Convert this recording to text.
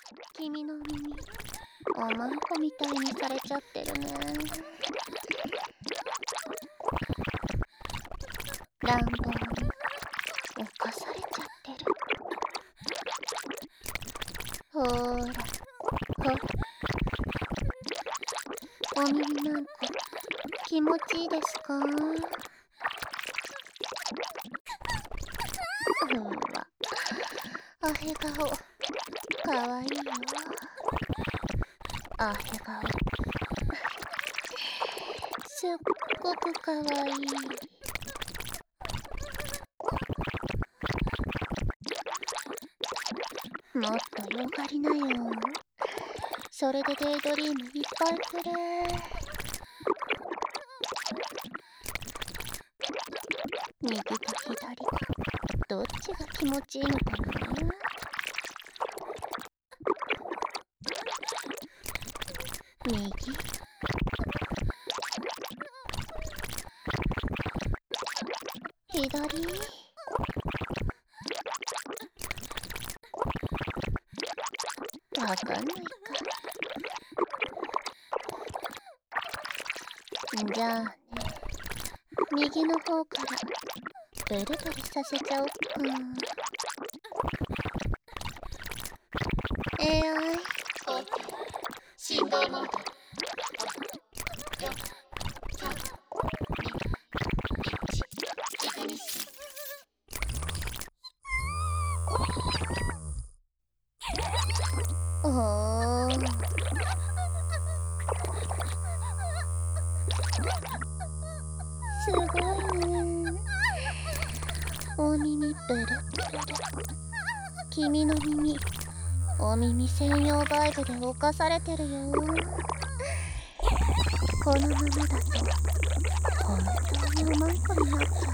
君の耳、おまんこみたいにされちゃってるね。乱暴に犯されちゃってる。ほーら、ほら。お耳なんか気持ちいいですか？わ、アヘ顔、かわいいよ。アヘ顔、すっごくかわいい。もっとよがりなよ。それでデイドリームいっぱいくれ。右と左、どっちが気持ちいいのかな？右、左、わかんないか。じゃあね、右の方からブルブルさせちゃおっか。AI 振動モード。おー、すごいね。お耳ブルブル。君の耳、お耳専用バイブで侵されてるよ。このままだと本当におまんこになっちゃう。